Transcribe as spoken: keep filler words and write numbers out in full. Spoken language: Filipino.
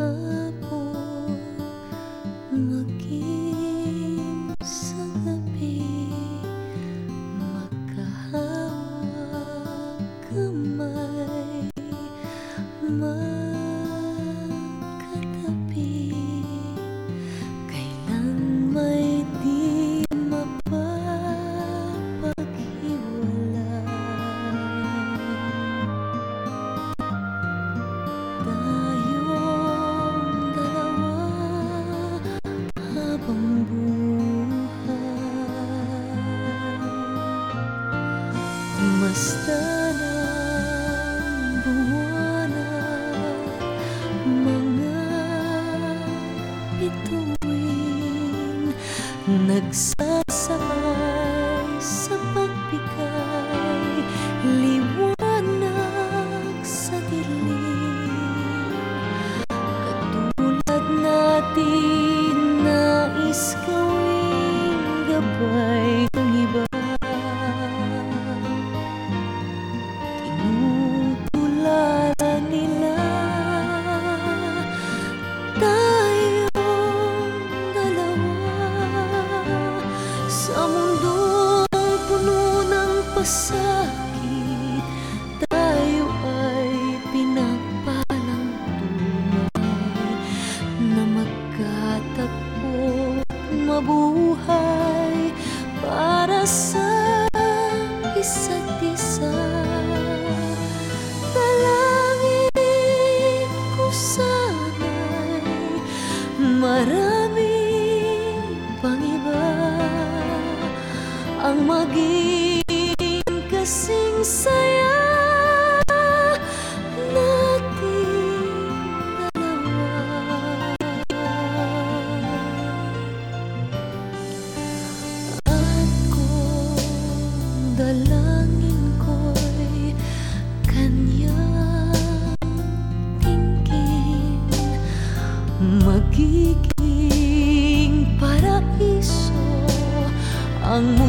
hapon, maging sa gabi, magkahawak kamay, magkatabi, kailan may di mapapaghiwalay. Tayong dalawa habang buhay, masdan ang buwan at mga bituin, nagsasabay sa pagbigay liwanag sa dilim. Katulad natin nais gawing gabay ng iba, tinutularan nila tayong dalawa sa mundong puno ng pasakit. Tayo ay pinagpalang tunay na magkatagpo, mabuhay para sa isa't isa. Dalangin ko sana'y marami pang iba ang maging kasing saya nating dalawa. At kung dalangin ko'y kanyang tingin, magiging paraiso ang